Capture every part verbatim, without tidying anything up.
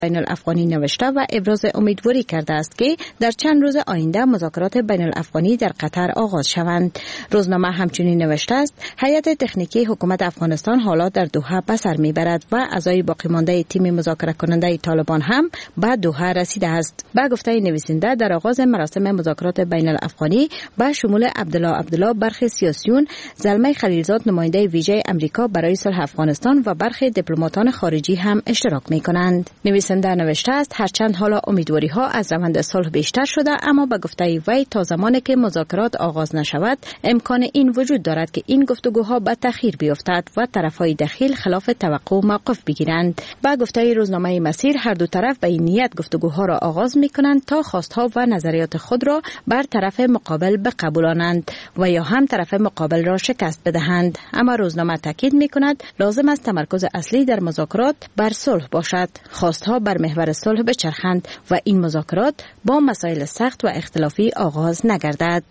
بین الافغانی نوشته و ابراز امیدواری کرده است که در چند روز آینده مذاکرات بین الافغانی در قطر آغاز شوند. روزنامه همچنین نوشته است هیئت تکنیکی حکومت افغانستان حالا در دوحه به سر میبرد و اعضای باقی مانده تیم مذاکره کننده طالبان هم به دوحه رسیده است. با گفته نویسنده در آغاز مراسم مذاکرات بین الافغانی با شمول عبدالله عبدالله برخی سیاسیون، زلمه خلیلزاد نماینده ویژه امریکا برای صلح افغانستان و برخی دیپلماتان خارجی هم اشتراک میکنند. نویسنده نوشته است هرچند حالا امیدواری ها از روند صلح بیشتر شده، اما به گفته وی تا زمانی که مذاکرات آغاز نشود امکان این وجود دارد که این گفتگوها به تأخیر بیفتد و طرفهای دخیل خلاف توقع موقف بگیرند. با گفته روزنامه مسیر هر دو طرف به این نیت گفتگوها را آغاز میکنند تا خواستها و نظریات خود را بر طرف مقابل بقبولانند و یا هم طرف مقابل را شکست بدهند. اما روزنامه تاکید میکند لازم است تمرکز اصلی در مذاکرات بر صلح باشد، خواستها بر محور صلح بچرخند و این مذاکرات با مسائل سخت و اختلافی آغاز نگردد.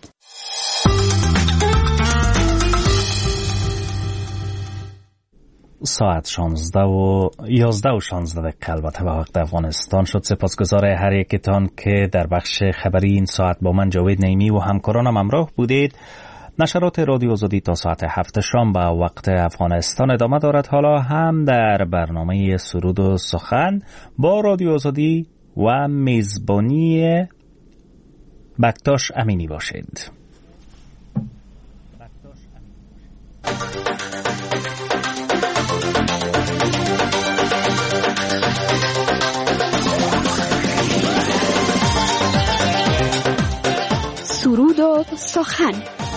ساعت شانزده و یازده و شانزده دقیقه البته به وقت افغانستان شد. سپاسگزار هر یکتان که در بخش خبری این ساعت با من جاوید نعیمی و همکارانم همراه بودید. نشرات رادیو آزادی تا ساعت هفت شام به وقت افغانستان ادامه دارد. حالا هم در برنامه سرود و سخن با رادیو آزادی و میزبانی بکتاش امینی باشید. سرود و سخن.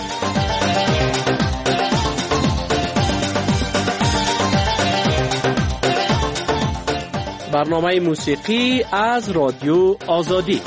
برنامه موسیقی از رادیو آزادی.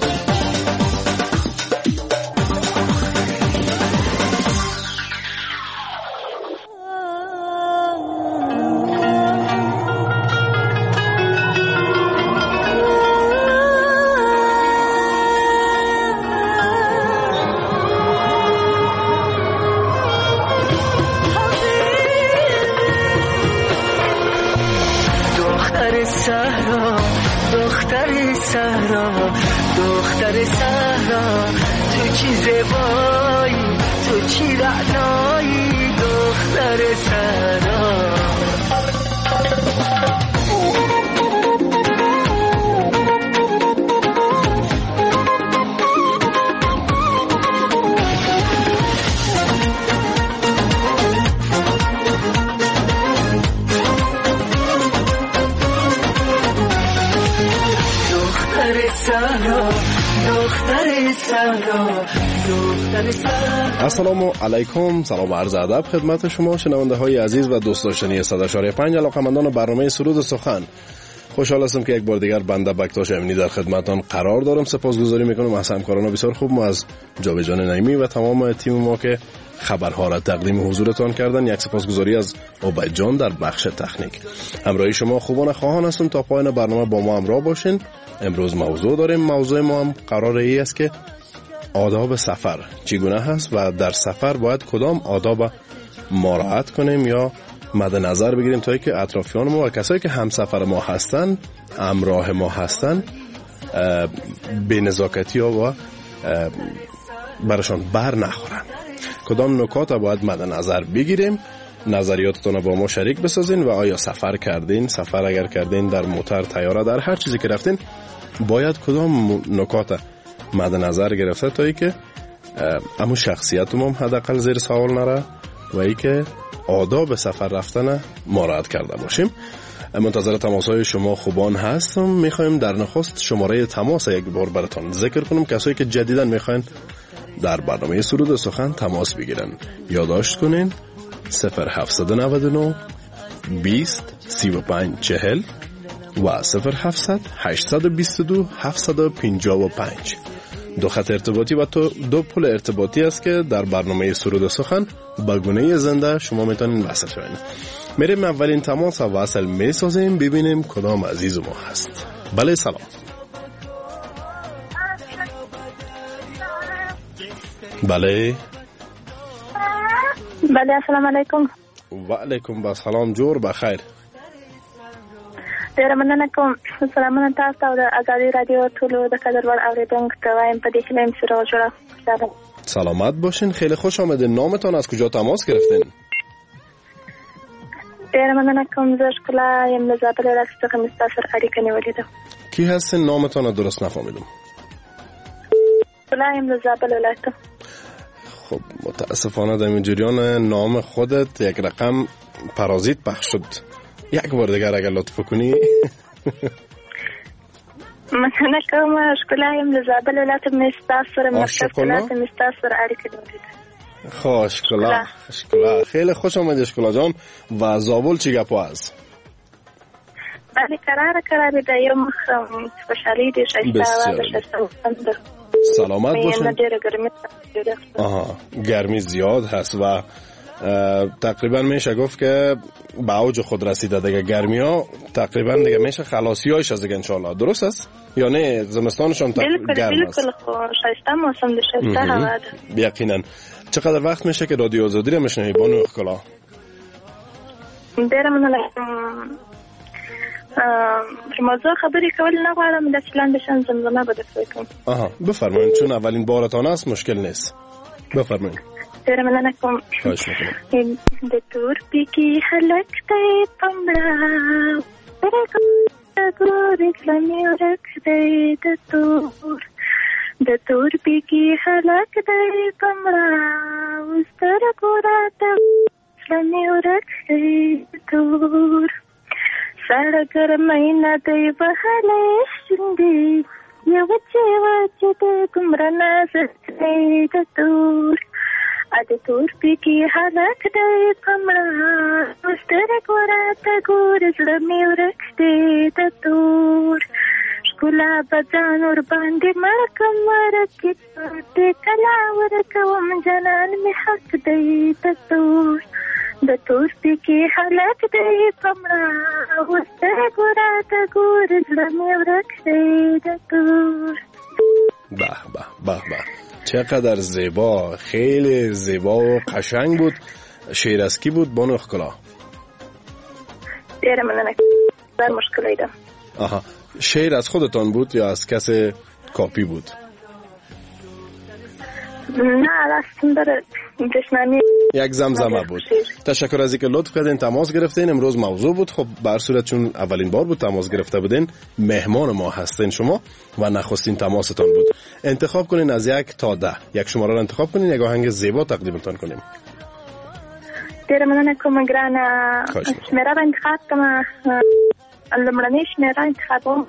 السلام علیکم، سلام و عرض ادب خدمت شما شنونده های عزیز و دوست داشتنی صد و چهار و پنج علاقه‌مندان برنامه سرود و سخن. خوشحال هستم که یک بار دیگر بنده بکتاش امینی در خدمتتان قرار دارم. سپاسگزاری میکنم از همکاران بسیار خوب ما، از جاوید نعیمی و تمام تیم ما که خبرها را تقدیم حضورتان کردن. یک سپاسگزاری از عبید جان در بخش تکنیک. همراهی شما خوبان خواهان هستم تا پایان برنامه با ما همراه باشین. امروز موضوع داریم. موضوع ما هم قرار ای است که آداب سفر چگونه هست و در سفر باید کدام آداب مراعات کنیم یا مد نظر بگیریم تا اینکه اطرافیان ما و کسایی که همسفر ما هستن، همراه ما هستن، بی نزاکتی ها و برشان بر نخورن. کدام نکات باید مد نظر بگیریم؟ نظریاتتون با ما شریک بسازین و آیا سفر کردین؟ سفر اگر کردین در موتر، طیاره، در هر چیزی که رفتین باید کدام نکات مد نظر گرفته تا ای که امو شخصیتم هم حداقل زیر سوال نره و ای که آداب سفر رفتن مراعات کرده باشیم. منتظر تماس‌های شما خوبان هستم. میخوایم در نخست شماره تماس یک بار براتون ذکر کنم. کسایی که جدیداً میخواین در برنامه سرود و سخن تماس بگیرن یادداشت کنین صفر هفتصد و نود و نه بیست سی و پنج چهل و صفر هفتصد هشتصد و بیست و دو هفتصد و پنجاه و پنج. دو خط ارتباطی و تو دو پل ارتباطی است که در برنامه سرود و سخن با گونه زنده شما میتونین وصل شوین. میریم اولین تماس و وصل میسازیم ببینیم کدام عزیز ما هست. بله سلام. بله بله السلام علیکم. و علیکم السلام. جور بخیر. ډېره مننه کوم. سلامونه تاسو ته او د ازادي رادیو ټولو د قدرمن اوریدونکو ته وایم په دې کې یم سره جوړه. سلامت باشین. خیلی خوش آمدین. نامتان از کجا تماس گرفتین؟ ډېره مننه کوم. زه ښکلا یم له زابل ولایت څخه مې ستا سره اړیکه نیولې ده. کی هستین؟ نامتان رو درست نفهمیدم. ښکلا یم له زابل ولایت. خب متاسفانه در این جریان نام خودت یک رقم پارازیت پخش شد. یک بار دیگر اگر لطف کنی. مننه کوم. ښکلا یم له زابل ولایت مې ستا سره مرکز ولایت مې ستا سره اړیکه نیولې ده. خوش اشکالا اشکالا. خیلی خوش آمدی اشکالا جان. و زابل چی گپو است؟ بله قرار قرار ده یو مخ خوشحالی دی شایسته و شایسته. سلامت باشین. ډیره ګرمي ده. آها گرمی زیاد هست و تقریبا میشه گفت که به اوج خود رسیده دیگه. گرمی ها تقریبا دیگه میشه خلاصی هایش از دیگه انشالله. درست است یا نه؟ زمستانشان تقریبا گرم است. بالکل شایسته موسم ده شایسته هوا ده. یقینا. چقدر وقت میشه که رادیو آزادی رو میشنوی بانو ښکلا؟ ډیره مننه. موضوع خبری کول نه غواړم. د چلند شان زمزمه به درته کوم. آها بفرمایید. چون اولین بارتان است مشکل نیست. بفرمایید. ډیره مننه کوم. خواهش میکنم. د تور پیکی هلک ته پمړه ګورې کلمې ورک دی د تور د تور پیکی هلک دی پمړه اوس تر ګوره ته کلمې ورک دی د تور سړه ګرمۍ نه دی وهلی شونډې یو وچې وچې دی دومره نازک دی د تور د تور پیکی هلک دی پمړه اوس تر ګوره ته ګورې زړه مې ورک دی د تور ښکلا به ځان ورباندې مړ کړم ورکې دې کله ورکوم جانان مې حق دی د تور د تور پیکی هلک دی پمړه اوس تر ګوره ته ګورې زړه مې ورک دی د تور. به به به به چقدر زیبا. خیلی زیبا و قشنگ بود. شعر از کی بود بانو ښکلا؟ ډیره مننه. بر مشکل ایدم. آها شعر از خودتان بود یا از کسی کاپی بود؟ نه راستم داره جشنانی یک زمزمه بود. تشکر از اینکه لطف کردین تماس گرفتین. امروز موضوع بود. خب به هر صورت چون اولین بار بود تماس گرفته بودین مهمان ما هستین شما و نخستین تماستان بود. انتخاب کنین از یک تا ده. یک شماره رو انتخاب کنین. یک آهنگ زیبا تقدیمتان کنیم. ډیره مننه کوم ګرانه. شمیره به انتخاب کوم. لومړنۍ شمیره انتخابوم.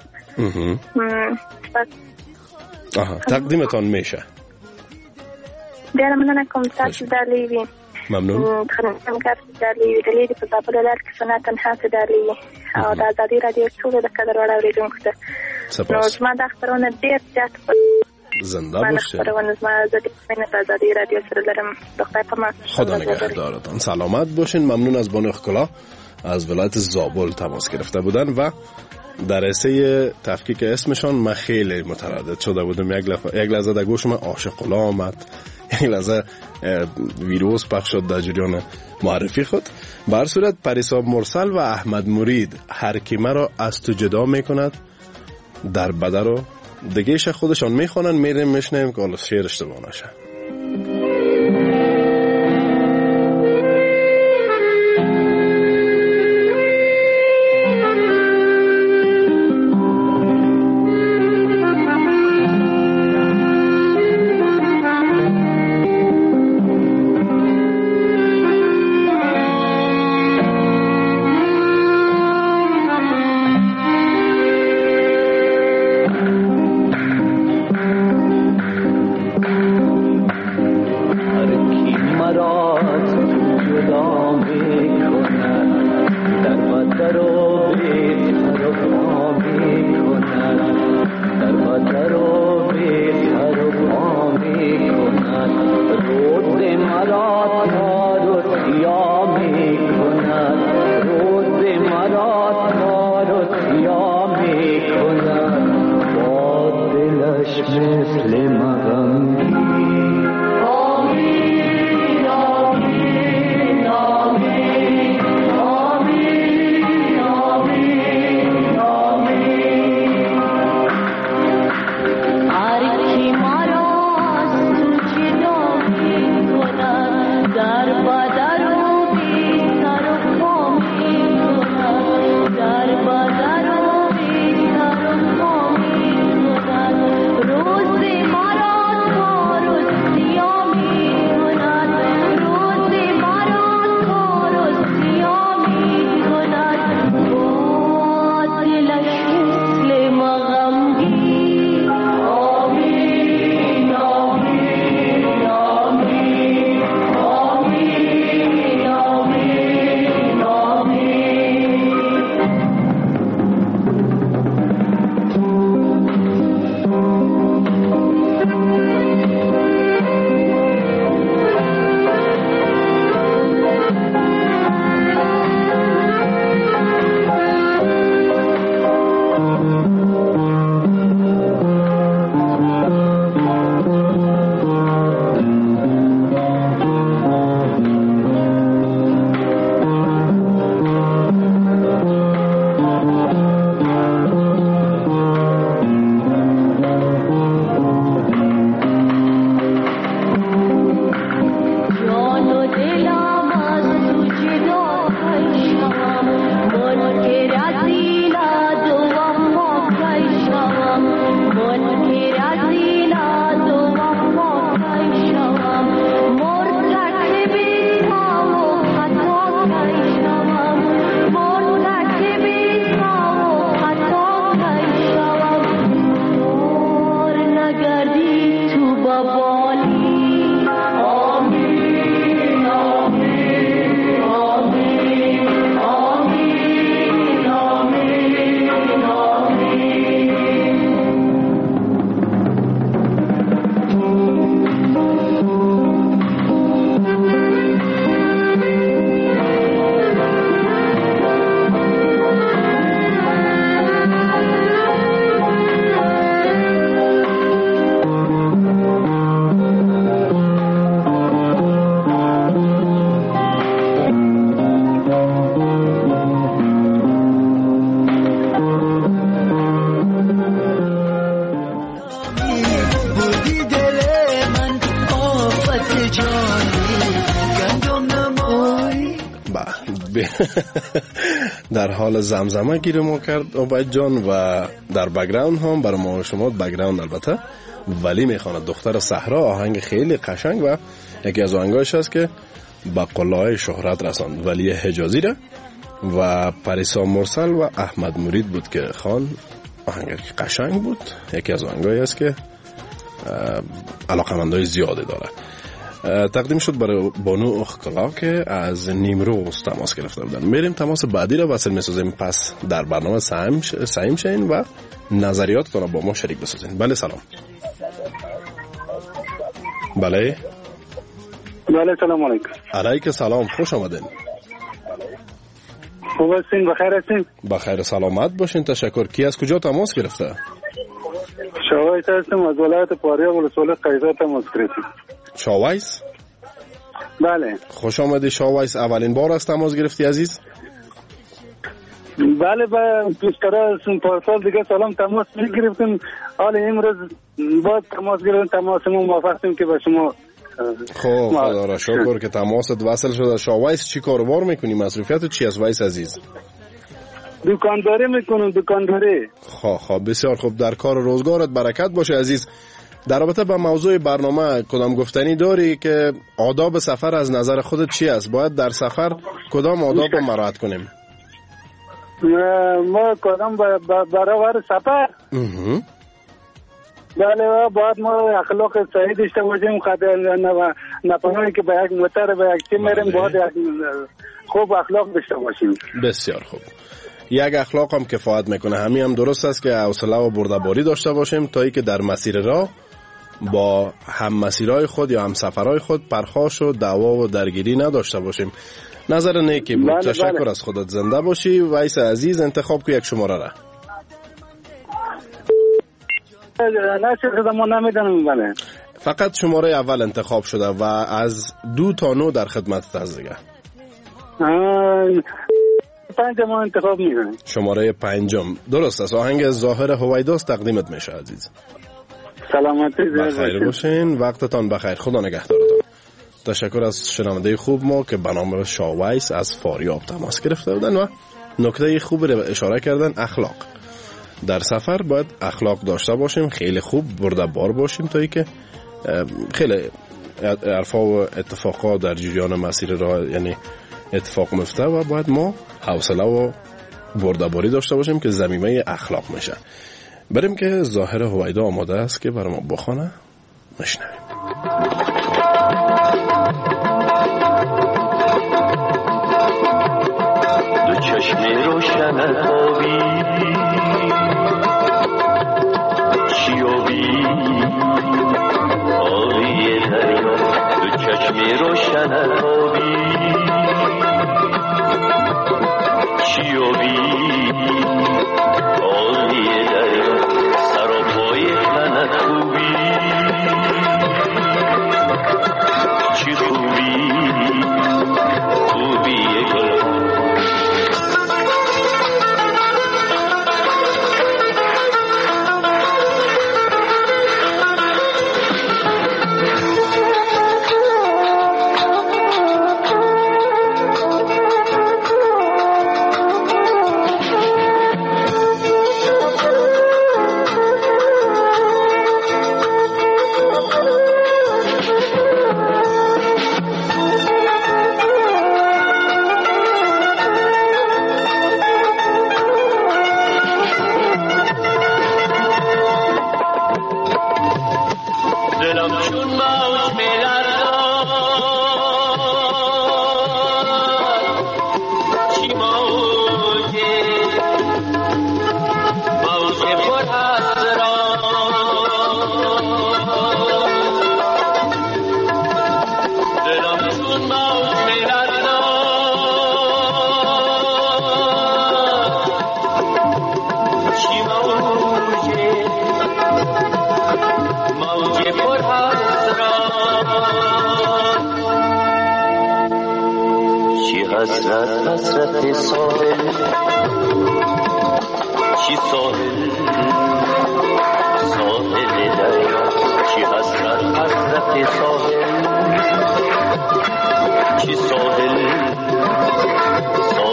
آها تقدیمتان میشه. ډیره مننه کوم. تاسو دالي وي. ممنون. خدمتم کار دالي دالي په زابل ولایت کې سنا تنها ته دالي او د ازادي رادیو ټول د قدر وړ اوریدونکو ته سپاس. نو زما د خبرونه ډیر زیات زنده باشه. خبرونه زما د ازادي رادیو سره لرم. د خدای په امان. خدا نگهدارتان. سلامت باشین. ممنون از بانو ښکلا از ولایت زابل تماس گرفته بودن و در رسه تفکیک اسمشان من خیلی متردد شده بودم. یک لحظه یک لحظه در گوشم عاشق الله آمد. یک لحظه ویروس پخش شد در جریان معرفی خود. به هر صورت پریسا مرسل و احمد مرید هر کی مرا از تو جدا میکند در بده رو دیگهش خودشان میخوانن. میریم میشنیم که حالا شعر اشتباه نشه. در حال زمزمه گیر ما کرد عبید جان و در بک‌گراند هم برای ما و شما بک‌گراند البته ولی میخواند دختر صحرا آهنگ خیلی قشنگ و یکی از آهنگایش است که به قله‌های شهرت رساند. ولی حجازی را و پریسا مرسل و احمد مرید بود که خان آهنگ قشنگ بود. یکی از آهنگایی است که علاقمندای زیاده داره. تقدیم شد برای بانو اخکلا که از نیمروز تماس گرفته بودن. میریم تماس بعدی را وصل میسازیم، پس در برنامه سعیم شین و نظریاتتون را با ما شریک بسازین. بله سلام. بله بله سلام علیکم. علیک سلام، خوش آمدین. خوب هستین؟ بخیر هستین؟ بخیر سلامت باشین، تشکر. کی از کجا تماس گرفته؟ شاویس هستم از ولایت پاریا ولسوالی قیزا تماس گرفتم. شاویس؟ بله. خوش آمدی شاویس. اولین بار است تماس گرفتی عزیز؟ بله با دوستارا پارسال دیگه سلام تماس میگرفتیم، حالا امروز باز تماس گرفتیم، تماس ما موافقتیم که با شما. خب خدا را شکر که تماست وصل شده. شاویس چی کاروبار میکنی؟ مصروفیت چی است ویس عزیز؟ دکانداری میکنم، دکانداری. خب خب بسیار خوب، در کار روزگارت برکت باشه عزیز. در رابطه با موضوع برنامه کدام گفتنی داری که آداب سفر از نظر خودت چی است؟ باید در سفر کدام آداب رو مراعات کنیم؟ ما کدام برابر سفر؟ بله باید ما اخلاق صحیح داشته باشیم، خاطر نپناهی که به یک موتر به یک چی میریم باید خوب اخلاق داشته باشیم. بسیار خوب، یک اخلاق هم کفایت میکنه. همین هم درست است که حوصله و بردباری داشته باشیم تا ای که در مسیر راه با هم مسیرهای خود یا هم سفرهای خود پرخاش و دعوا و درگیری نداشته باشیم. نظر نیکی بود. بله تشکر بله. از خودت. زنده باشی ویس عزیز. انتخاب که یک شماره را نه شده ما نمیدونم. بله فقط شماره اول انتخاب شده و از دو تا نو در خدمت هست دیگه. پنج ما انتخاب میکنیم. شماره پنجم درست است. آهنگ ظاهر هویداست تقدیمت میشه عزیز. سلامتی بخیر باشین، وقتتان بخیر، خدا نگهدارتان. تشکر از شنونده خوب ما که به نام شاویس از فاریاب تماس گرفته بودن و نکته خوب رو اشاره کردن، اخلاق. در سفر باید اخلاق داشته باشیم، خیلی خوب برده بار باشیم تا ای که خیلی عرفا و اتفاقا در جریان مسیر راه یعنی اتفاق مفته و باید ما حوصله و بردباری داشته باشیم که ضمیمه اخلاق میشه. بریم که ظاهر هویدا آماده است که برای ما بخونه، میشنویم. دو چشم روشن آبی چیابی آبی دریا، دو چشم روشن آبی چیابی آبی دریا، سراپای من خوبی چی خوبی خوبی گل حسرت حسرت ساحل چی ساحل ساحل دریا، چی حسرت حسرت ساحل چی ساحل ساحل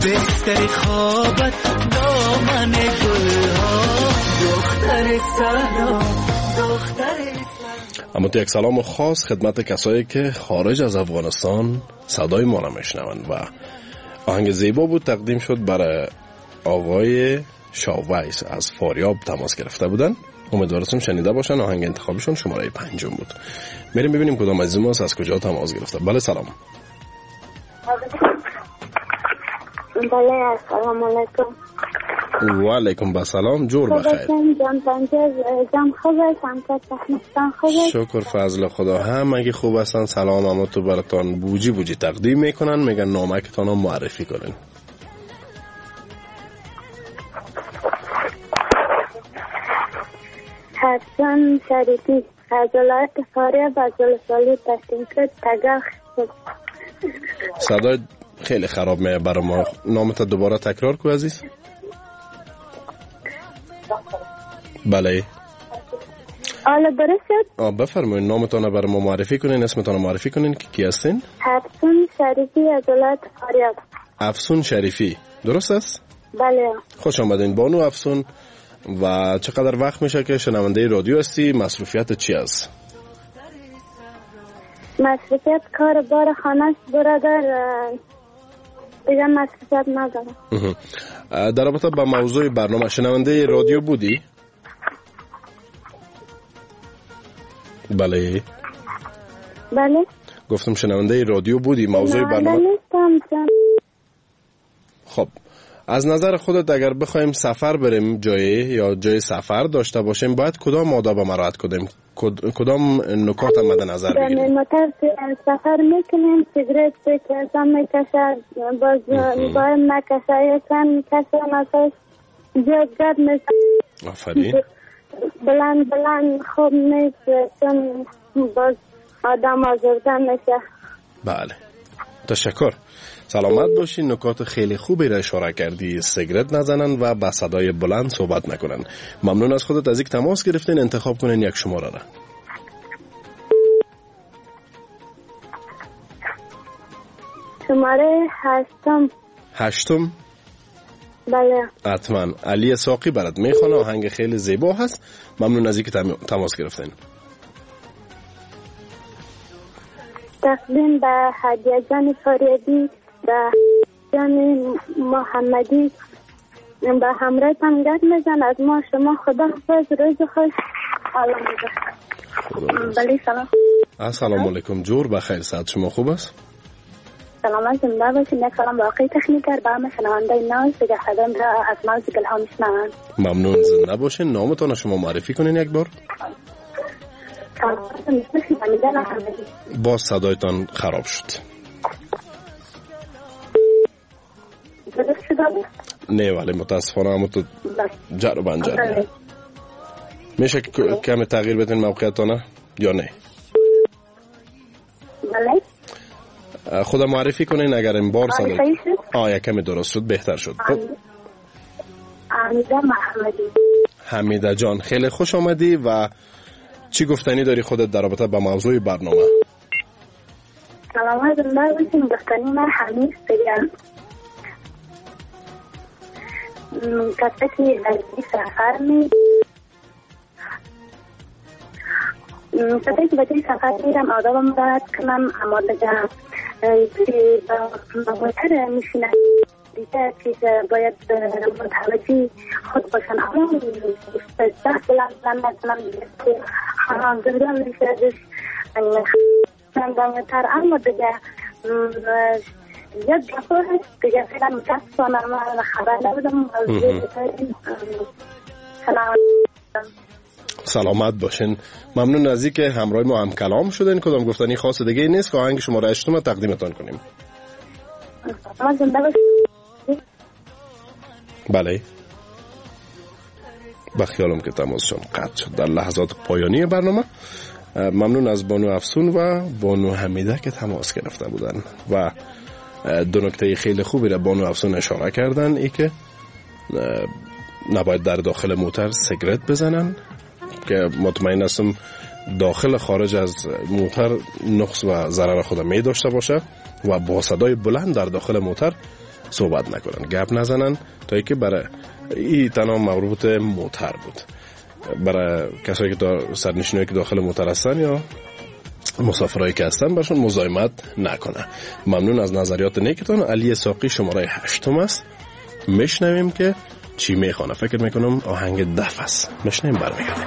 بهتر خوابت دامن گلها دختر سلام دختر. اما تو یک سلام خاص خدمت کسایی که خارج از افغانستان صدای ما را میشنوند و آهنگ زیبا بود تقدیم شد برای آقای شاویس از فاریاب تماس گرفته بودن. امیدوارم شنیده باشن. آهنگ انتخابشون شماره پنجم بود. میریم ببینیم کدام از ما از کجا تماس گرفته. بله سلام. بله السلام علیکم. و علیکم السلام. جور بخیر. جان پنجر جان خوب هستم که تخنیستان خوب است. شکر فضل خدا. هم اگه خوب هستن سلام اما تو براتان بوجی بوجی تقدیم میکنن. میگن نامکتان رو معرفی کنن. حسن شریفی از ولایت فاریاب از ولسوالی پشتینکوت تگاخ. صدای خیلی خراب میه برای ما. نامت دوباره تکرار کو عزیز. بله آلا درست شد. آه بفرمایید نامتان برای ما معرفی کنین. اسمتان معرفی کنین که کی هستین. حسن شریفی از ولایت فاریاب. افسون شریفی درست است؟ بله. خوش آمدین بانو افسون. و چقدر وقت میشه که شنونده رادیو هستی؟ مصروفیت چی است؟ مصروفیت کار بار خانه برادر دیگه مصروفیت ندارم. در رابطه با موضوع برنامه شنونده رادیو بودی؟ بله. بله گفتم شنونده رادیو بودی. موضوع برنامه نیستم. خب از نظر خودت اگر بخوایم سفر بریم جایی یا جای سفر داشته باشیم باید کدام آداب مراعات کنیم؟ کدام نکات مد نظر بگیریم؟ در موتر سفر میکنیم سیگرت بکشم میکشد باز باید نکشه یکن میکشم ازش زیاد گرد میشه. آفرین. بلند بلند خوب نیست چون باز آدم آزرده میشه. بله تشکر. سلامت باشین. نکات خیلی خوبی را اشاره کردی. سیگرت نزنن و با صدای بلند صحبت نکنن. ممنون از خودت از اینکه تماس گرفتین. انتخاب کنین یک شماره را. شماره هشتم. هشتم؟ بله. حتما. علی ساقی برات میخونه. آهنگ خیلی زیبا هست. ممنون از اینکه تماس گرفتین. تقدیم به هدیه جان فاریابی به جان محمدی به همراه تنگرد میزن از ما شما خدا حافظ روز خوش. بله سلام. السلام علیکم. جور بخیر. صحت شما خوب است؟ سلامت زنده باشین. یک سلام باقی تکنیکر به همه شنونده ناز دیگه خدم را از موز گلها میشنوند. ممنون. زنده باشین. نامتان شما معرفی کنین یک بار. باز صدایتان خراب شد. نه ولی متاسفانه اما تو جر و بنجر میشه کمی تغییر بدین موقعیتانه یا نه؟ بله. خدا معرفی کنین اگر این بار صدای آه یک کمی درست شد بهتر شد. حمیده محمدی. حمیده جان خیلی خوش آمدی. و چی گفتنی داری خودت در رابطه با موضوع برنامه؟ سلامت زنده باشین. گفتنی من حمید بگم کسی که در سفر می کسی که بچه سفر میرم آدابم باید کنم اما دیگه با موتر میشینم دیگه چیز باید متوجه خود باشن اما دست بلند بلند نکنم دیگه خانم زنده میشه ازش نندانیتر اما دیگه یک دفعه هست دیگه فیلم متاسفانه من خبر نبودم. سلامت باشین. ممنون از اینکه همراه ما هم کلام شدین. کدام گفتنی خاص دیگه نیست که آهنگ شماره هشتم تقدیمتان کنیم. بله بخیالم که تماسشان قطع شد در لحظات پایانی برنامه. ممنون از بانو افسون و بانو حمیده که تماس گرفته بودن و دو نکته خیلی خوبی را بانو افسون اشاره کردن. ای که نباید در داخل موتر سیگرت بزنن که مطمئن هستم داخل خارج از موتر نقص و ضرر خود می داشته باشه و با صدای بلند در داخل موتر صحبت نکنن، گپ نزنن، تا اینکه برای این تنها مربوط موتر بود. برای کسایی که دار سرنشینایی که داخل موتر هستن یا مسافرایی که هستن برشون مزاحمت نکنه. ممنون از نظریات نیکتون. علی ساقی شماره هشتم است. میشنویم که چی میخوانه. فکر میکنم آهنگ دف است. میشنویم برمیگردیم.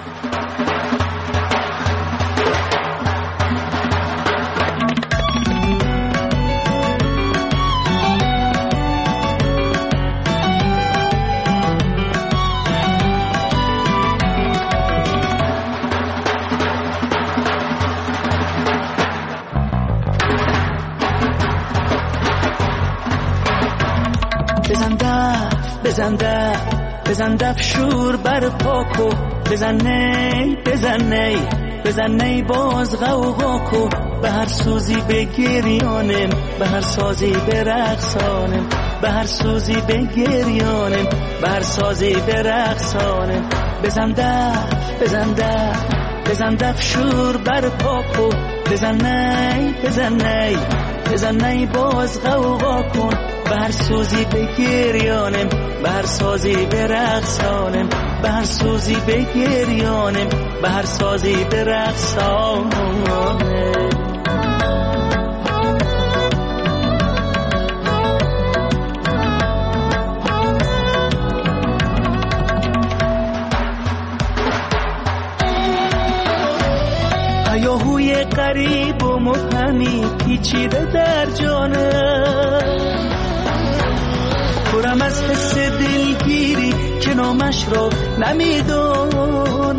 بزن دف بزن دف شور بر پاکو، بزن نی بزن نی بزن نی باز غوغا کو، به هر سوزی به گریانم، به هر سازی به رقصانم، به هر سوزی به گریانم، به هر سازی به رقصانم. بزن دف بزن دف بزن دف شور بر پاکو، بزن نی بزن نی بزن نی باز غوغا کن، به هر سوزی به گریانم، به هر سازی به رقصانم، به هر سوزی به گریانم، به هر سازی به رقصانم. هیاهوی غریب و مبهمی پیچیده در جانم، پرم از حس دلگیری که نامش را نمیدونم.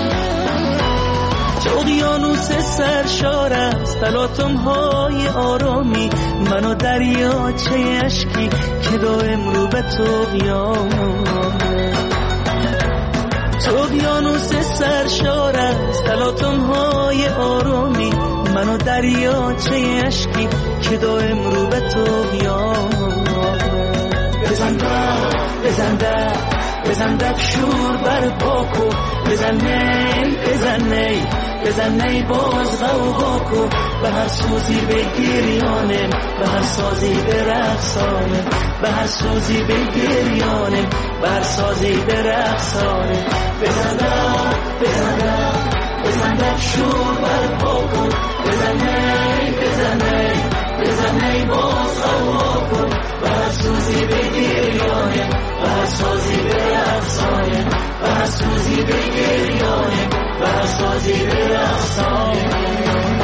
چه اقیانوس سرشار است تلاطم های آرامی، من و دریاچه اشکی که دائم رو به طغیانه. چه اقیانوس سرشار است تلاطم های آرامی، من و دریاچه اشکی که دائم رو به طغیانه. بزن دف بزن دف بزن دف شور بر پاکو، بزن نی بزن نی بزن نی باز غوغا کو، به هر سوزی به گریانم، به هر سازی به رقصانم، به هر سوزی به گریانم، به هر سازی به رقصانم. بزن دف بزن دف بزن دف شور بر پاکو، بزن نی بزن نی بزن نی باز غوغا کو، به هر سوزی به گریانم، به هر سازی به رقصانم، به هر سوزی به گریانم، به هر سازی به رقصانم.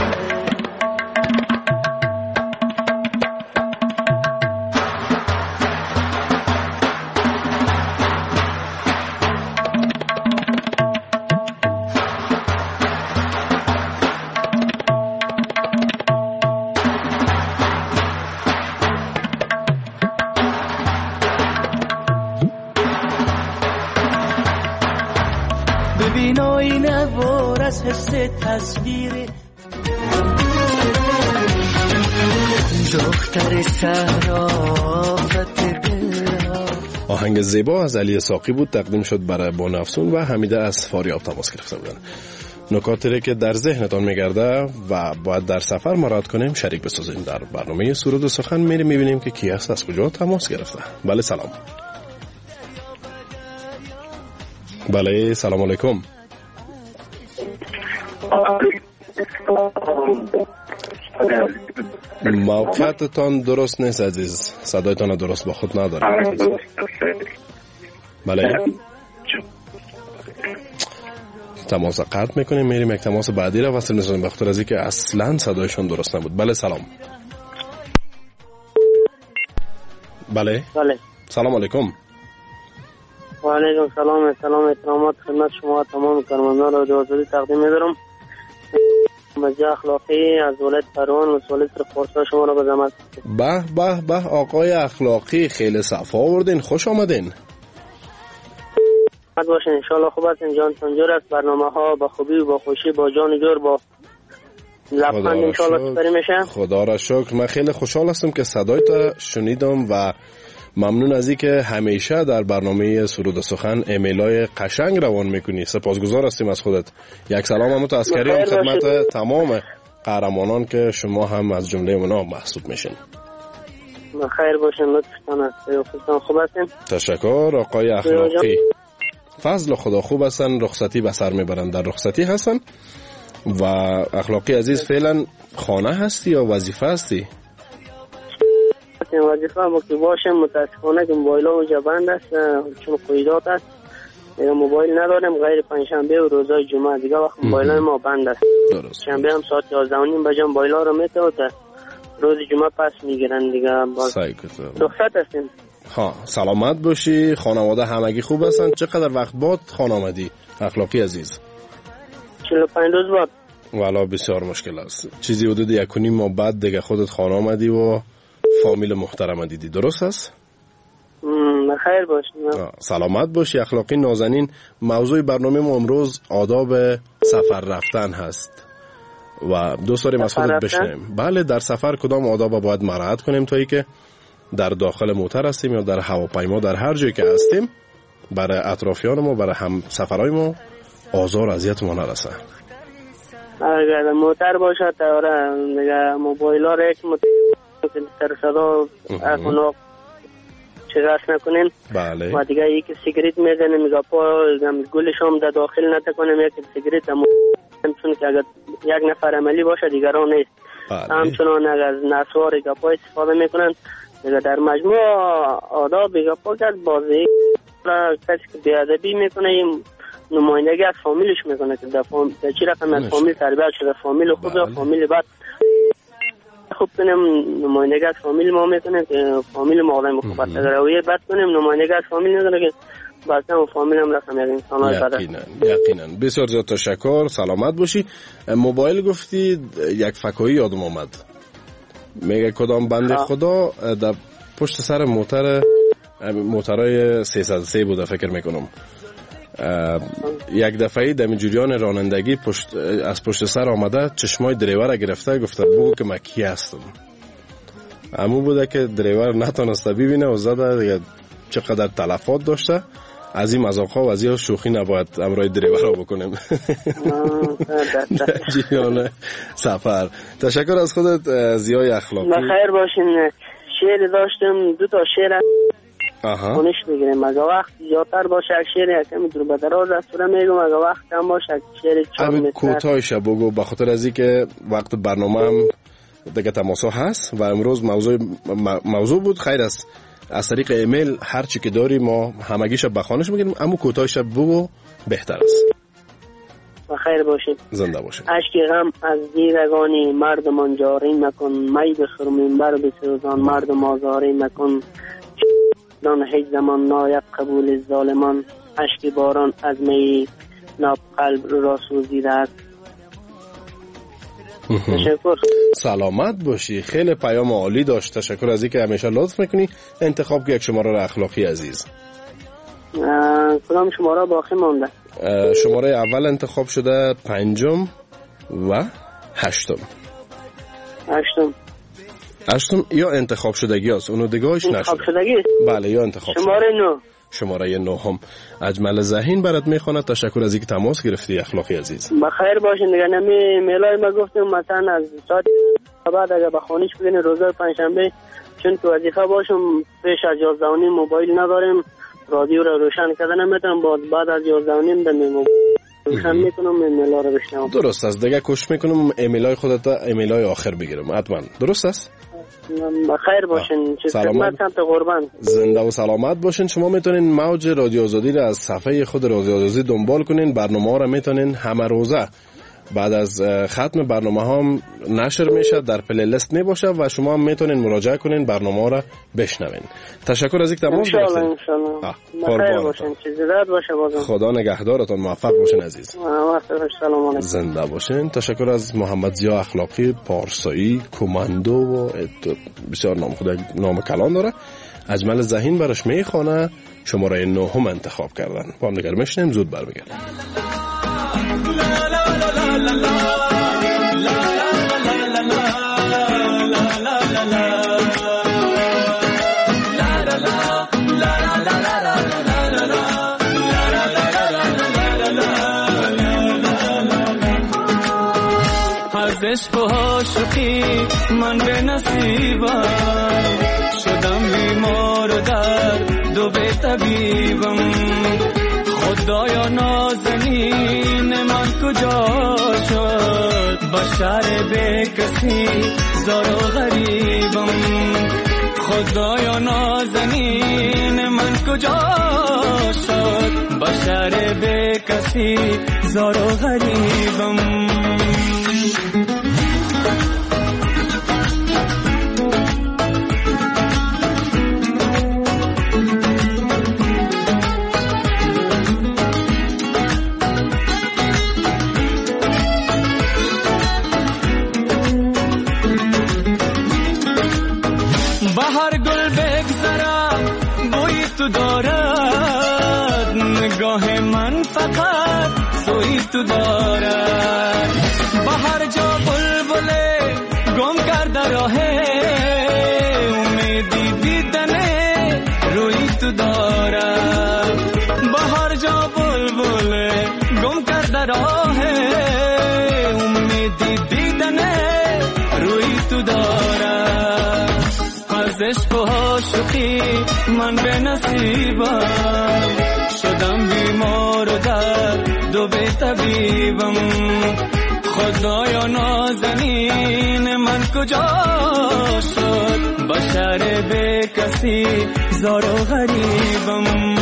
ببین آینه وار از حس تصویر دختر صرافت دلها. آهنگ زیبا از علی ساقی بود، تقدیم شد برای بنفسون و حمیده از فاریاب تماس گرفته بودن. نکاتی که در ذهنتان میگرده و باید در سفر مراعات کنیم شریک بسازیم. در برنامه سرود و سخن میریم میبینیم که کی هست، از کجا تماس گرفته. بله سلام. بله سلام علیکم. موقعیتتان درست نیست عزیز، صدایتان درست با خود ندارم. بله تماس قطع میکنیم، میریم یک تماس بعدی را وصل میکنیم، بخاطر از اینکه اصلا صدایشون درست نبود. بله سلام. بله بله سلام علیکم. و علیکم سلام. سلام احترامات خدمت شما تمام کارمندان رادیو آزادی تقدیم می‌دارم. مجا اخلاقی از ولایت پروان و ولایت خراسان شما را به زحمت. به به به آقای اخلاقی، خیلی صفا آوردین، خوش آمدین. خد باشین ان شاء الله. خوب است جانتون جور است، برنامه‌ها با خوبی و با خوشی با جان جور با لبخند ان شاء الله سپری میشه. خدا را شکر. من خیلی خوشحال هستم که صدایت شنیدم و ممنون از اینکه همیشه در برنامه سرود و سخن ایمیلای قشنگ روان میکنی. سپاسگزار هستیم از خودت. یک سلام هم تو عسکری هم خدمت تمام قهرمانان که شما هم از جمله اونا محسوب میشین. خیر باشین، لطفتان است. خوب هستین؟ تشکر. آقای اخلاقی فضل خدا خوب هستن، رخصتی به سر میبرن، در رخصتی هستن. و اخلاقی عزیز فعلا خانه هستی یا وظیفه هستی؟ وظیفه ما که باشم، متاسفانه که موبایل ها اونجا بند است چون قیدات است. دیگه موبایل ندارم غیر پنجشنبه و روزهای جمعه، دیگه وقت موبایل های ما بند است. درست. شنبه هم ساعت یازده و نیم بجا موبایل ها رو میته و روز جمعه پس میگیرن دیگه. باز رخصت هستیم. ها سلامت باشی. خانواده همگی خوب هستن؟ چقدر وقت بعد خانه آمدی اخلاقی عزیز؟ چهل و پنج روز بعد. والا بسیار مشکل است. چیزی حدود یک و نیم ماه بعد دیگه خودت خانه آمدی و فامیل محترم دیدی، درست است؟ خیر باشی. سلامت باشی اخلاقی نازنین. موضوع برنامه ما امروز آداب سفر رفتن هست و دوست داریم از خودت بشنویم. بله، در سفر کدام آداب باید مراعات کنیم تا ای که در داخل موتر هستیم یا در هواپیما، در هر جایی که هستیم، برای اطرافیان ما، برای هم سفرهای ما آزار اذیت ما نرسه. اگر موتر باشه تا دیگه موبایل ها را یک سر صدا اکناق چگاش نکنین. بله. و دیگه یک سیگریت میزنیم میگه پا گلش هم در داخل نتکنیم، یک سیگریت چون که اگر یک نفر عملی باشه دیگران نیست. بله. همچنان اگر نسوار گپا استفاده میکنن دیگه در مجموع آداب گپا کرد بازی کسی که بیادبی میکنه این نمایندگی از فامیلش میکنه که در فامیل در چی رقم از فامیل تربیت شده، فامیل خوب یا فامیل بد خوب کنیم نمایندگی از فامیل ما میکنه که فامیل ما آدم خوب است. اگر رویه بد کنیم نمایندگی از فامیل نداره که بعدا فامیل هم رقم یک انسان های بد. یقینا یقینا. بسیار زیاد تشکر. سلامت باشی. موبایل گفتی یک فکایی یادم آمد. میگه کدام بنده خدا در پشت سر موتر موترهای سیصد و سه بوده فکر میکنم، یک دفعه دمی جریان رانندگی پشت از پشت سر آمده چشمای دریور گرفته، گفته بگو که من کی هستم. همون بوده که دریور نتونسته ببینه و زده دیگه. چقدر تلفات داشته. از این مذاق‌ها و از این شوخی نباید امرای دریور را بکنیم در جریان سفر. تشکر از خودت زیای اخلاقی. بخیر باشین. شعر داشتم، دو تا شعر آها خونش میگیریم. اگه وقت زیادتر باشه شعر یکمی دور به دراز از سوره میگم، اگه وقت کم باشه شعر چهار متر. همین کوتاهش بگو به خاطر از اینکه وقت برنامه هم دیگه تماسا هست و امروز موضوع موضوع بود. خیر است از طریق ایمیل هر چی که داری ما همگیش بخوانش میگیم، اما کوتاهش بگو بهتر است. بخیر باشید. زنده باشید. اشک غم از دیرگانی مردمان جاری مکن، می بخرمین بر بسوزان مردم آزاری مکن. دان هیچ زمان نایب قبول ظالمان، اشک باران از می ناب قلب را سوزیده است. تشکر. سلامت باشی. خیلی پیام عالی داشت. تشکر از اینکه همیشه لطف میکنی. انتخاب که یک شماره را اخلاقی عزیز. کدام شماره باقی مانده؟ شماره اول انتخاب شده پنجم و هشتم. هشتم هشتم یا انتخاب شدگی هست، اونو دگاهش نشده. انتخاب شدگی؟ بله یا انتخاب شماره نو. شماره نو هم اجمل ذهین برات میخواند. تشکر از اینکه تماس گرفتی اخلاقی عزیز. بخیر باشین دیگه. نمی میلای ما گفتم مثلا از ساعت بعد اگه بخونیش بگین روزای پنجشنبه چون تو وظیفه باشم پیش از یازده و نیم موبایل ندارم، رادیو رو روشن کردن نمیتونم، بعد بعد از یازده و نیم دم روشن میکنم ایمیل ها رو بشنوم. درست است دیگه. کوشش میکنم ایمیل های خودت ایمیل های آخر بگیرم حتما. درست است. بخیر باشین. چه خدمت سمت قربان. زنده و سلامت باشین. شما میتونین موج رادیو آزادی را از صفحه خود رادیو آزادی دنبال کنین. برنامه ها را میتونین همه روزه بعد از ختم برنامه ها هم نشر میشه، در پلی لیست می باشه و شما هم میتونین مراجعه کنین برنامه ها را بشنوین. تشکر از اینکه تماس گرفتین. ان شاء الله بخیر باشین. چیزی رد باشه بازم. خدا نگهدارتون. موفق باشین عزیز. سلام علیکم. زنده باشین. تشکر از محمد ضیا اخلاقی پارسایی کماندو و بسیار نام خدا نام کلان داره. اجمل ذهین براش میخونه. شماره نهم انتخاب کردن. با هم نگار میشنیم. زود برمیگردیم. عشق و عاشقی من به نصیبم شدم بیمار و درد و به طبیبم خدایا نازنین من کجا شد بشر به کسی زار و غریبم خدایا نازنین من کجا شد بشر به کسی زار و غریبم بهر گل بگذرم بوی تو دارد نگاه من فقط سوی تو دارد بهر جا بلبله گم کرده راه امیدی دیدنه روی تو دارد بهر جا بلبله گم کرده راه امیدی دیدنه روی تو دارد از عشق و عاشقی من به نصیبم شدم بیمار و درد و به طبیبم خدایا نازنین من کجا شد بشر به کسی زار و غریبم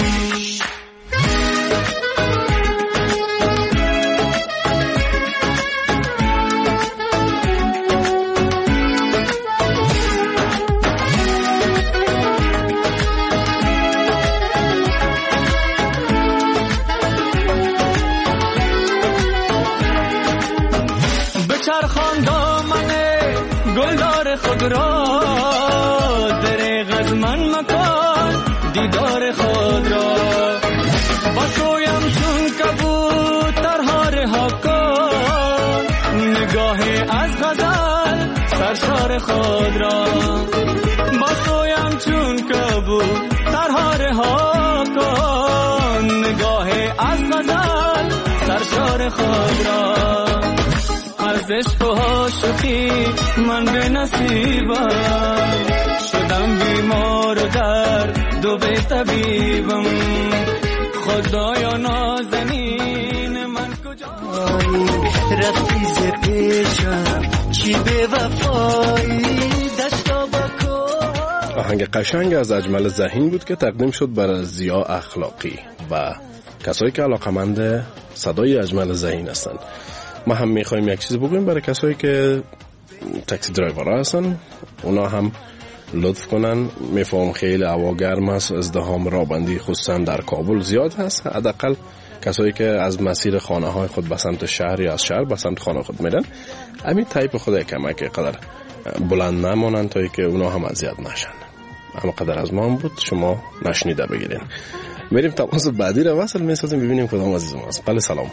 چرخان دامنه گلدار خود را دریغ از من مکان دیدار خود را بسویم چون کبوترها رها کن نگاه از غزل سرشار خود را بسویم چون کبوترها رها کن نگاه از غزل سرشار خود را از عشق و عاشقی من به نصیبم شدم بیمار و درد و به طبیبم خدایا نازنین من کجا رفتی ز پیشم چی به وفایی دستا بکن آهنگ قشنگ از اجمل ذهین بود که تقدیم شد برای ضیا اخلاقی و کسایی که علاقمند صدای اجمل ذهین هستند. ما هم میخوایم یک چیز بگویم برای کسایی که تاکسی درایورها هستن اونا هم لطف کنن. میفهم خیلی هوا گرم است، ازدحام رابندی خصوصا در کابل زیاد هست. حداقل کسایی که از مسیر خانه های خود به سمت شهر یا از شهر به سمت خانه خود میرن همین تایپ خود کمک قدر بلند نمونن تا که اونا هم اذیت نشن. اما قدر از ما هم بود شما نشنیده بگیرین. میریم تماس بعدی رو وصل میسازیم ببینیم کدام عزیز ما است. بله سلام.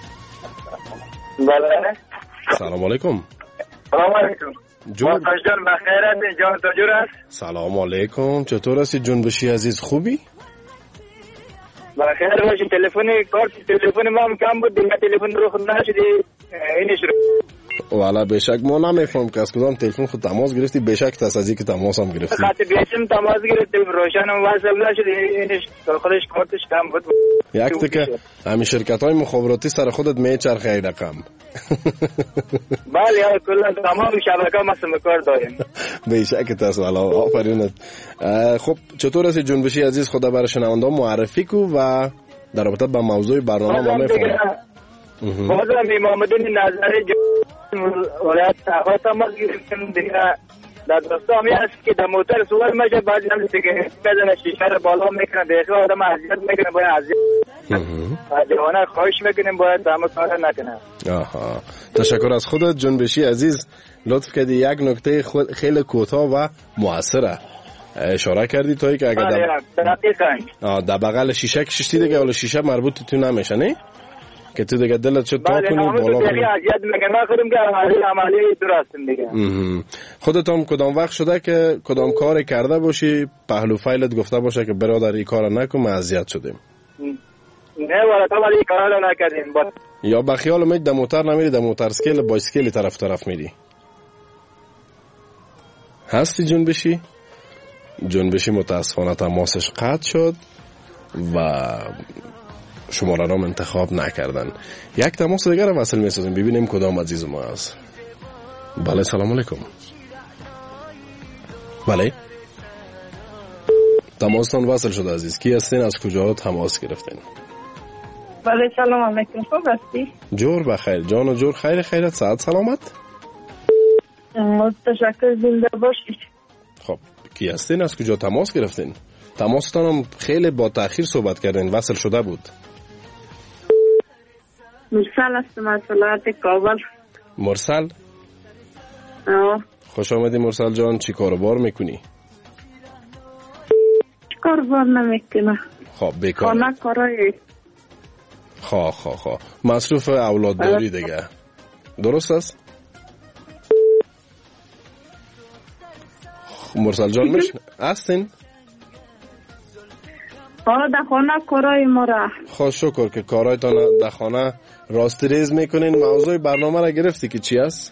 بله سلام علیکم. سلام علیکم. جون جان بخیر هستی؟ جان تجور است؟ سلام علیکم. چطور هستی جنبشی عزیز؟ خوبی؟ بخیر باشی. تلفن کارت تلفن ما هم کم بود دیگه تلفن رو خود نشدی اینش رو والا بشک ما نمیفهم که از کدام تلفن خود تماس گرفتی. بشک تصدیق که تماس هم گرفتی خط بیشم تماس گرفتیم روشن هم وصل نشد اینش داخلش کارتش کم بود. یک تا که همین شرکت های مخابراتی سر خودت میچرخه ای رقم. بله یا کلا تمام شبکه ما سم کار داریم. بشک تاس والا آفرینت. خب چطور هستی جنبشی عزیز؟ خدا برای شنونده معرفی کو و در رابطه با موضوع برنامه ما میفهمم. بازم محمدون نظری ولایت تاقا تماس گرفتیم دیگه در دوستا همی هست که در موتر سوار میشه بعضی هم دیگه بزنه شیشه رو بالا میکنه دیگه آدم اذیت میکنه باید اذیت جوانه خواهش میکنیم باید دامه کار نکنه. آها تشکر از خودت جنبشی عزیز. لطف کردی یک نکته خیلی کوتاه و موثره اشاره کردی توی که اگر در در بغل شیشه کشیدی دیگه ولی شیشه مربوط تو نمیشه نه که تو دیگه دلت شد تا کنی بالا کنی. خودت هم کدام وقت شده که کدام کار کرده باشی پهلو فایلت گفته باشه که برادر این کار نکن ما اذیت شدیم؟ نه والا تو ولی کار نکردیم. یا به خیال میت در موتر نمیری، در موتورسیکل بایسکل طرف طرف میری؟ هستی جنبشی؟ جنبشی متاسفانه تماسش قطع شد و شماره رام انتخاب نکردن. یک تماس دیگر رو وصل میسازیم ببینیم کدام عزیز ما است. بله سلام علیکم. بله تماستان وصل شده عزیز. کی هستین؟ از کجا تماس گرفتین؟ بله سلام علیکم. خوب هستی؟ جور بخیر جان و جور خیر خیرت سعد سلامت. تشکر زنده باشید. خب کی هستین؟ از کجا تماس گرفتین؟ تماستان هم خیلی با تأخیر صحبت کردین، وصل شده بود. مرسل هستم از ولایت کابل. مرسل؟ آه. خوش آمدی مرسل جان. چی کاروبار میکنی؟ چی کاروبار نمیکنم. خب بیکار. خانه کارای. خواه خواه خواه مصروف اولاد داری دیگه، درست است؟ مرسل جان مش هستین؟ آه در خانه کارای ما را. خوش شکر که کارایتان در خانه راستی ریز میکنین. موضوع برنامه را گرفتی که چی است؟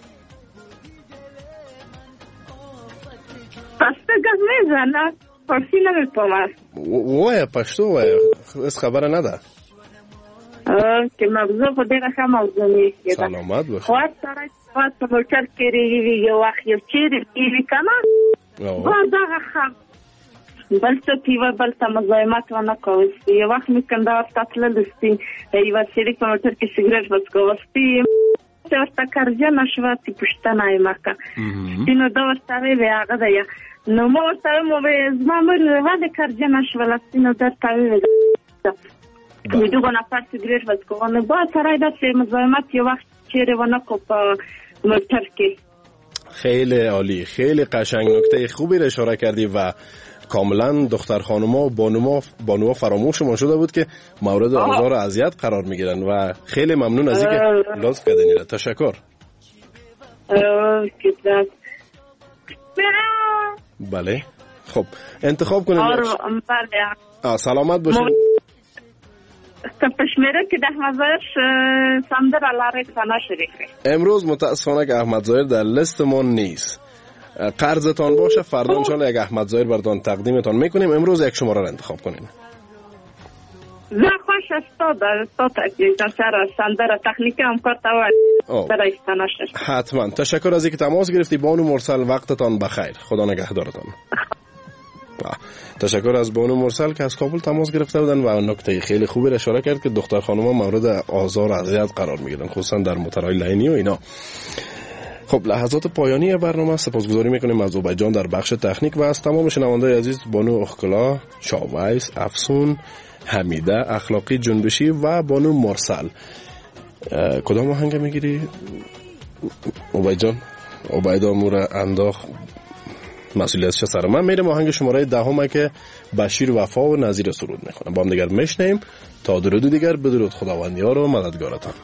پشتو گفت میزنه پرسی نمیپامد وای پشتو وای از خبر نده که موضوع خود دیگه خم موضوع نیست. سلامت باشه. خواهد سرای خواهد موتر کری یه وقت یه چیری ایلی کنه باید داغه خم بل تو تیوه بل تا مزایمت و نکوستی یه وقت میکن دار تطله دستی ایوه سیری که موتر که سیگرش بس کوستی ورته کرجه نشوه تی پشته نای مکه تینو دو ورتاوی وی آقا دیا نو ما ورتاوی مو وی زمان بر ولی کرجه نشوه لستینو در تاوی وی می دوگو نفر سیگرش بس کوانه با سرای دست مزایمت یه وقت چیره و نکو پا موتر که. خیلی عالی، خیلی قشنگ، نکته خوبی را اشاره کردی و کاملا دختر خانوما و بانوما بانوها فراموش ما شده بود که مورد آزار و اذیت قرار میگیرن و خیلی ممنون از اینکه لطف کردین. تشکر. بله خب انتخاب کنید. آه سلامت باشین. پشمیره که ده مزایش سندر علاره کنه شریفه. امروز متاسفانه که احمد ظاهر در لیست ما نیست. قرضتان باشه فردا انشالله یک احمد ظاهر براتون تقدیمتان میکنیم. امروز یک شماره را انتخاب کنین. زه خوش استاد استاد تکلیف سر سندر تکنیک هم کارت و در استانش. حتما تشکر از اینکه تماس گرفتی بانو مرسل. وقتتان بخیر. خدا نگهدارتان. تشکر از بانو مرسل که از کابل تماس گرفته بودن و نکته خیلی خوبی را اشاره کرد که دختر خانوما مورد آزار و اذیت قرار میگیرن خصوصا در موتورهای لاینی و اینا. خب لحظات پایانی برنامه سپاسگزاری میکنیم از عبیدجان در بخش تکنیک و از تمام شنوندگان عزیز بانو اخکلا، شاویس، افسون، حمیده، اخلاقی جنبشی و بانو مرسل. کدام آهنگ میگیری عبیدجان؟ عبید امور انداخت مسئولیتش سر من. میرم آهنگ شماره دهم که بشیر وفا و نظیر سرود میکنه. با هم دیگر میشنیم تا درود دیگر. بدرود خداوندیار و مددگارتان.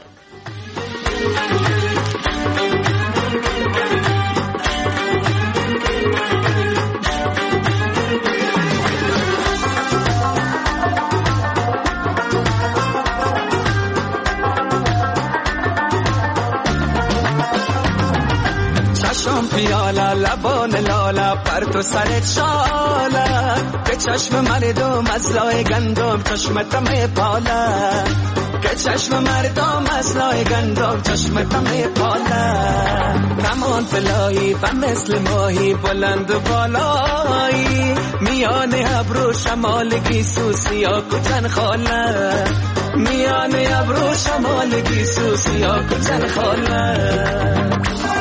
پیالا لبان لالا پر تو سرت شالا که چشم مردم از لای گندم چشمت میپالا که چشم مردم از لای گندم چشمت میپالا کمان فلایی و مثل ماهی بلند و بالایی میان ابرو شمال گیسو سیا کجن خاله میان ابرو شمال گیسو سیا کجن خاله.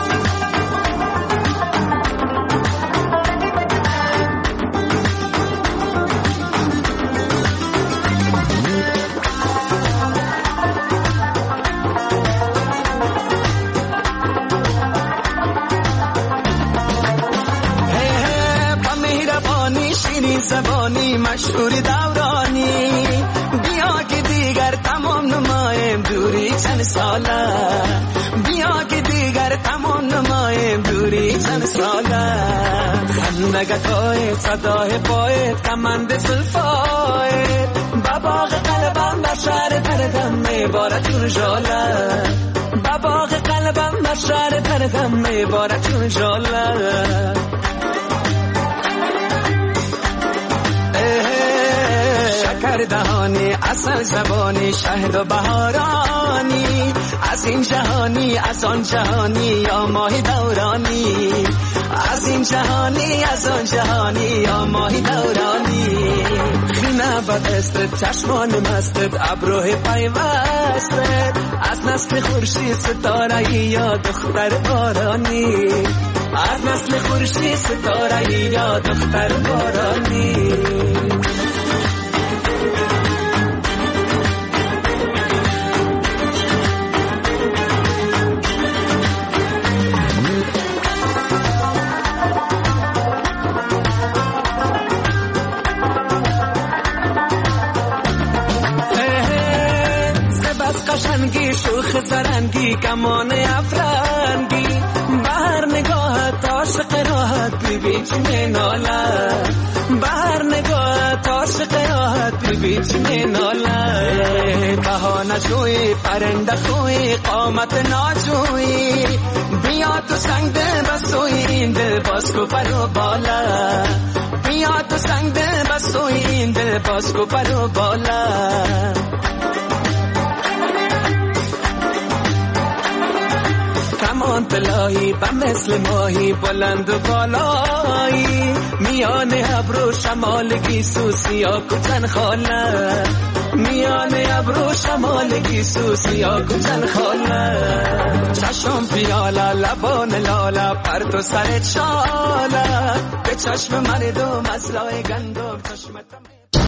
زبانی مشهوری دورانی بیا که دیگر تمام نمایم دوری چند ساله بیا که دیگر تمام نمایم دوری چند ساله خندگتای صدای پایت کمند زلفایت با باغ قلبم بس شهر پرگم میبارد جون جاله با باغ قلبم با شهر پرگم میبارد جون جاله شکر دهانی اصل زبانی شهد و بهارانی از این جهانی از آن جهانی یا ماهی دورانی از این جهانی از آن جهانی یا ماهی دورانی خینه بدستت چشمان مستت ابروه پیوستت از نسل خورشید ستاره یا دختر بارانی از نسل خورشید ستاره یا دختر بارانی قشنگی شوخ زرنگی کمان افرنگی بهر نگاهت عاشق راحت ببین چی میناله بهر نگاهت عاشق راحت ببین چی میناله بهانه جوی پرنده خوی قامت ناجوی بیا تو سنگ دل بسوی این دل باز کو برو بالا بیا تو سنگ دل بسوی این دل باز کو برو بالا کمان طلایی و مثل ماهی بلند و بالایی میان ابرو شمال گیسو سیاه کچن خاله میان ابرو شمال گیسو سیاه کچن خاله چشم پیاله لبان لاله پرتو سر چاله به چشم مردم از لای گندم چشمتم